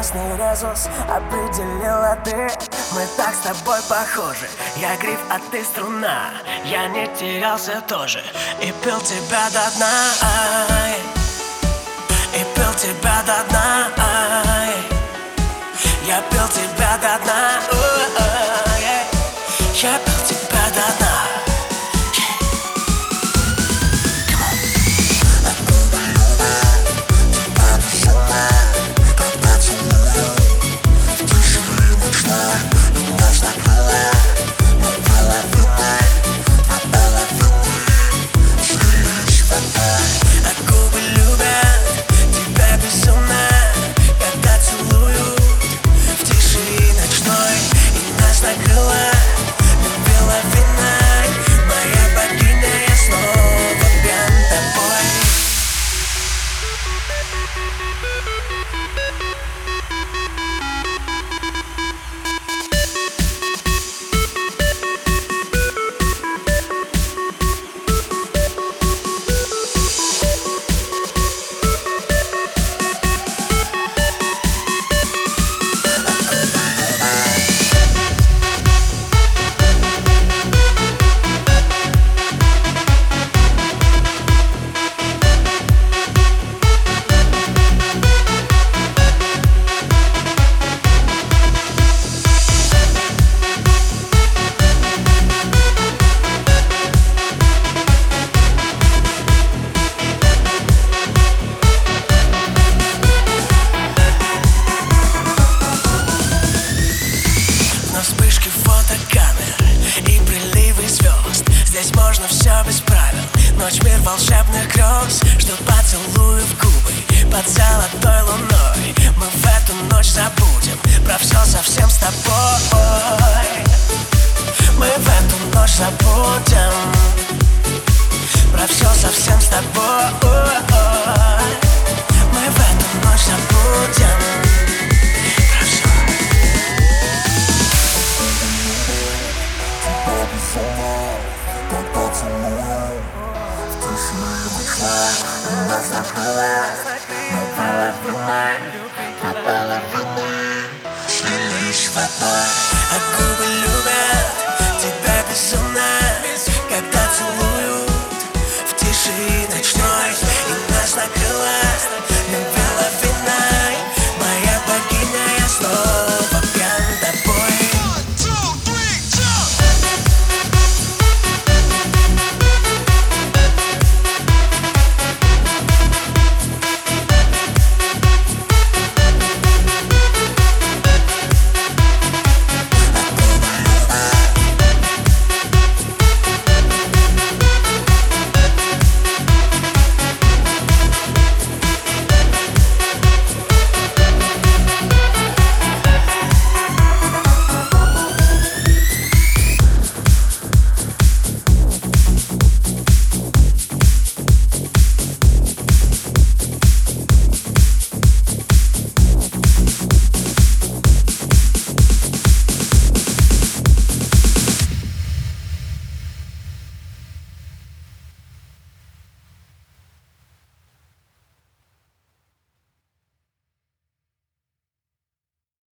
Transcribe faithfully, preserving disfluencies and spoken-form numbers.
Красный резус определила ты. Мы так с тобой похожи. Я гриф, а ты струна. Я не терялся тоже и пил тебя до дна. Ай. И пил тебя до дна. Ай. Я пил тебя до дна. Ай. Я пил тебя до дна. Вспышки фотокамер и приливы звезд. Здесь можно все без правил. Ночь, мир волшебных грез. Ждут поцелуев губы под золотой луной. Мы в эту ночь забудем про все совсем с тобой. Мы в эту ночь забудем про все совсем с тобой. Мы в эту ночь забудем. Когда целую в тишине ночной, нас накрыла наполовину, наполовину, слились в одной. А губы любят тебя безумно, когда целуют в тиши ночной. И нас накрыла, навела виной, моя богиня, я снова.